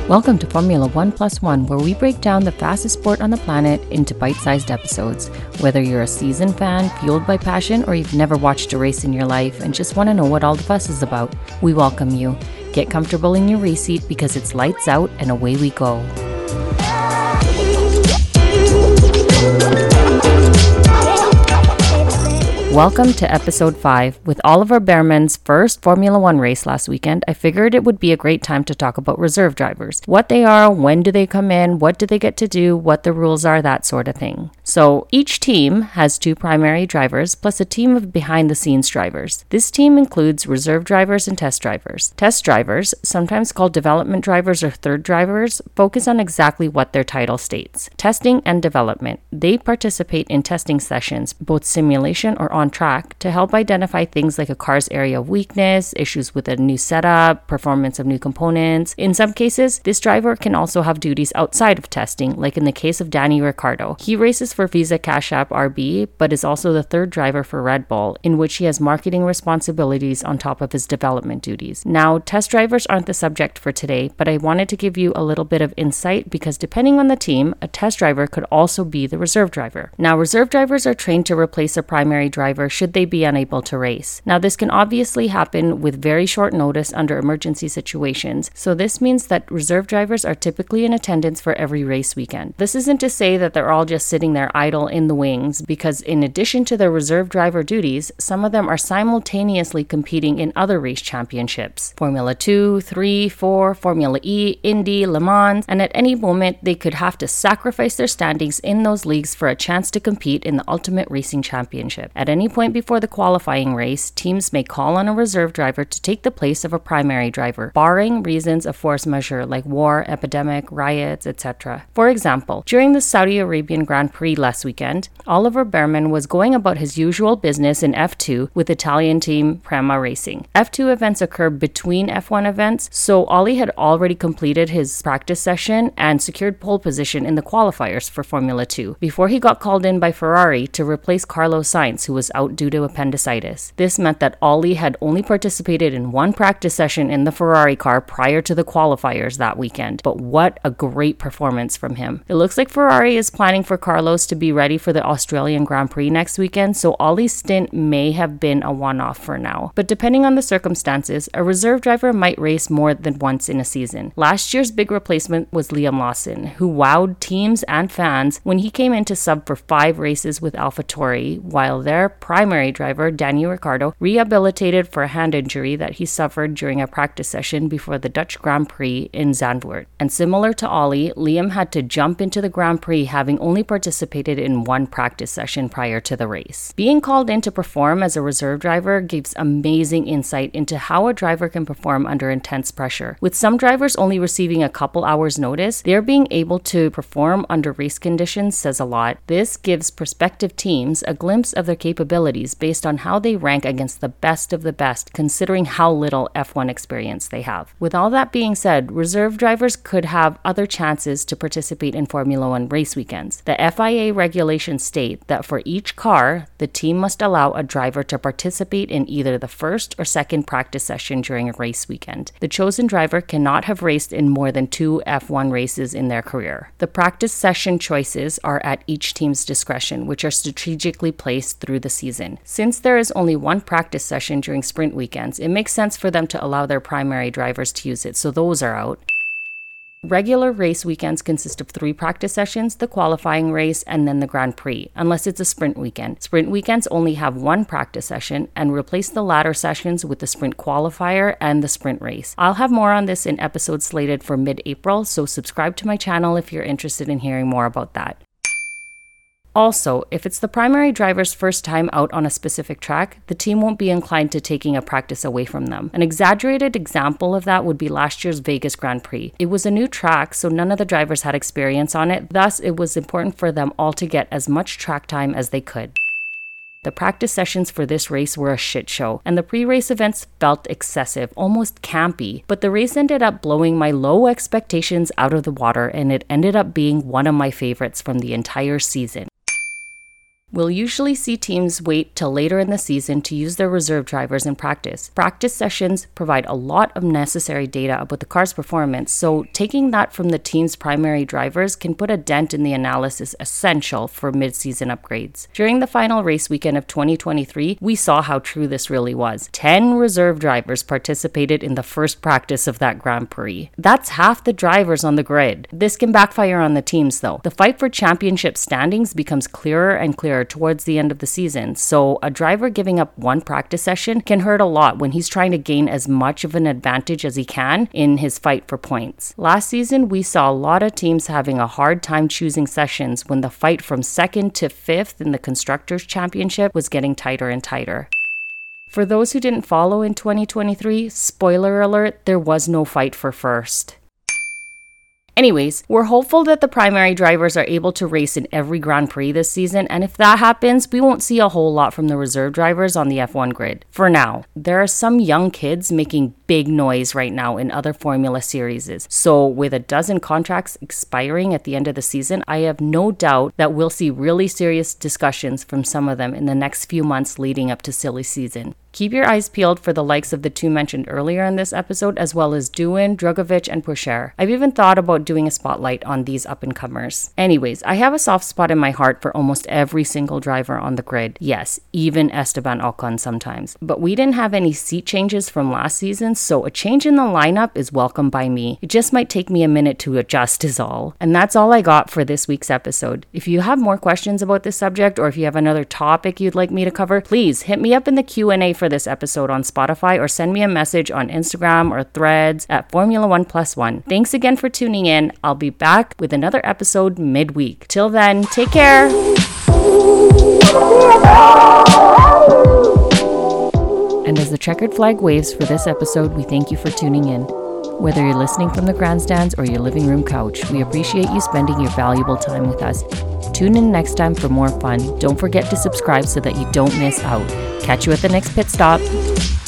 Welcome to Formula 1 Plus 1, where we break down the fastest sport on the planet into bite-sized episodes. Whether you're a seasoned fan, fueled by passion, or you've never watched a race in your life and just want to know what all the fuss is about, we welcome you. Get comfortable in your race seat because it's lights out and away we go. Welcome to episode 5. With Oliver Bearman's first Formula 1 race last weekend, I figured it would be a great time to talk about reserve drivers. What they are, when do they come in, what do they get to do, what the rules are, that sort of thing. So each team has 2 primary drivers plus a team of behind-the-scenes drivers. This team includes reserve drivers and test drivers. Test drivers, sometimes called development drivers or third drivers, focus on exactly what their title states: testing and development. They participate in testing sessions, both simulation or on track, to help identify things like a car's area of weakness, issues with a new setup, performance of new components. In some cases, this driver can also have duties outside of testing, like in the case of Danny Ricciardo. He races for Visa Cash App RB, but is also the third driver for Red Bull, in which he has marketing responsibilities on top of his development duties. Now, test drivers aren't the subject for today, but I wanted to give you a little bit of insight because depending on the team, a test driver could also be the reserve driver. Now, reserve drivers are trained to replace a primary driver should they be unable to race. Now, this can obviously happen with very short notice under emergency situations, so this means that reserve drivers are typically in attendance for every race weekend. This isn't to say that they're all just sitting there idle in the wings, because in addition to their reserve driver duties, some of them are simultaneously competing in other race championships: Formula 2, 3, 4, Formula E, Indy, Le Mans, and at any moment they could have to sacrifice their standings in those leagues for a chance to compete in the Ultimate Racing Championship. At any point before the qualifying race, teams may call on a reserve driver to take the place of a primary driver, barring reasons of force majeure like war, epidemic, riots, etc. For example, during the Saudi Arabian Grand Prix last weekend, Oliver Bearman was going about his usual business in F2 with Italian team Prema Racing. F2 events occur between F1 events, so Ollie had already completed his practice session and secured pole position in the qualifiers for Formula 2 before he got called in by Ferrari to replace Carlos Sainz, who was out due to appendicitis. This meant that Ollie had only participated in one practice session in the Ferrari car prior to the qualifiers that weekend. But what a great performance from him. It looks like Ferrari is planning for Carlos to be ready for the Australian Grand Prix next weekend, so Ollie's stint may have been a one-off for now. But depending on the circumstances, a reserve driver might race more than once in a season. Last year's big replacement was Liam Lawson, who wowed teams and fans when he came in to sub for 5 races with AlphaTauri, while their primary driver, Danny Ricciardo, rehabilitated for a hand injury that he suffered during a practice session before the Dutch Grand Prix in Zandvoort. And similar to Ollie, Liam had to jump into the Grand Prix having only participated in one practice session prior to the race. Being called in to perform as a reserve driver gives amazing insight into how a driver can perform under intense pressure. With some drivers only receiving a couple hours notice, their being able to perform under race conditions says a lot. This gives prospective teams a glimpse of their capabilities based on how they rank against the best of the best, considering how little F1 experience they have. With all that being said, reserve drivers could have other chances to participate in Formula 1 race weekends. The FIA regulations state that for each car, the team must allow a driver to participate in either the first or second practice session during a race weekend. The chosen driver cannot have raced in more than 2 F1 races in their career. The practice session choices are at each team's discretion, which are strategically placed through the season. Since there is only one practice session during sprint weekends, it makes sense for them to allow their primary drivers to use it, so those are out. Regular race weekends consist of 3 practice sessions, the qualifying race, and then the Grand Prix, unless it's a sprint weekend. Sprint weekends only have 1 practice session and replace the latter sessions with the sprint qualifier and the sprint race. I'll have more on this in episodes slated for mid-April, so subscribe to my channel if you're interested in hearing more about that. Also, if it's the primary driver's first time out on a specific track, the team won't be inclined to taking a practice away from them. An exaggerated example of that would be last year's Vegas Grand Prix. It was a new track, so none of the drivers had experience on it, thus it was important for them all to get as much track time as they could. The practice sessions for this race were a shit show, and the pre-race events felt excessive, almost campy, but the race ended up blowing my low expectations out of the water, and it ended up being one of my favorites from the entire season. We'll usually see teams wait till later in the season to use their reserve drivers in practice. Practice sessions provide a lot of necessary data about the car's performance, so taking that from the team's primary drivers can put a dent in the analysis essential for mid-season upgrades. During the final race weekend of 2023, we saw how true this really was. 10 reserve drivers participated in the first practice of that Grand Prix. That's half the drivers on the grid. This can backfire on the teams though. The fight for championship standings becomes clearer and clearer towards the end of the season, so a driver giving up one practice session can hurt a lot when he's trying to gain as much of an advantage as he can in his fight for points. Last season, we saw a lot of teams having a hard time choosing sessions when the fight from 2nd to 5th in the Constructors' Championship was getting tighter and tighter. For those who didn't follow in 2023, spoiler alert, there was no fight for first. Anyways, we're hopeful that the primary drivers are able to race in every Grand Prix this season, and if that happens, we won't see a whole lot from the reserve drivers on the F1 grid. For now, there are some young kids making big noise right now in other Formula series, so with a dozen contracts expiring at the end of the season, I have no doubt that we'll see really serious discussions from some of them in the next few months leading up to silly season. Keep your eyes peeled for the likes of the two mentioned earlier in this episode, as well as Doohan, Drugovich, and Pourchaire. I've even thought about doing a spotlight on these up-and-comers. Anyways, I have a soft spot in my heart for almost every single driver on the grid. Yes, even Esteban Ocon sometimes. But we didn't have any seat changes from last season, so a change in the lineup is welcome by me. It just might take me a minute to adjust is all. And that's all I got for this week's episode. If you have more questions about this subject, or if you have another topic you'd like me to cover, please hit me up in the Q&A for this episode on Spotify, or send me a message on Instagram or Threads at Formula1+1. Thanks again for tuning in. I'll be back with another episode midweek. Till then, take care. And as the checkered flag waves for this episode, we thank you for tuning in. Whether you're listening from the grandstands or your living room couch, we appreciate you spending your valuable time with us. Tune in next time for more fun. Don't forget to subscribe so that you don't miss out. Catch you at the next pit stop.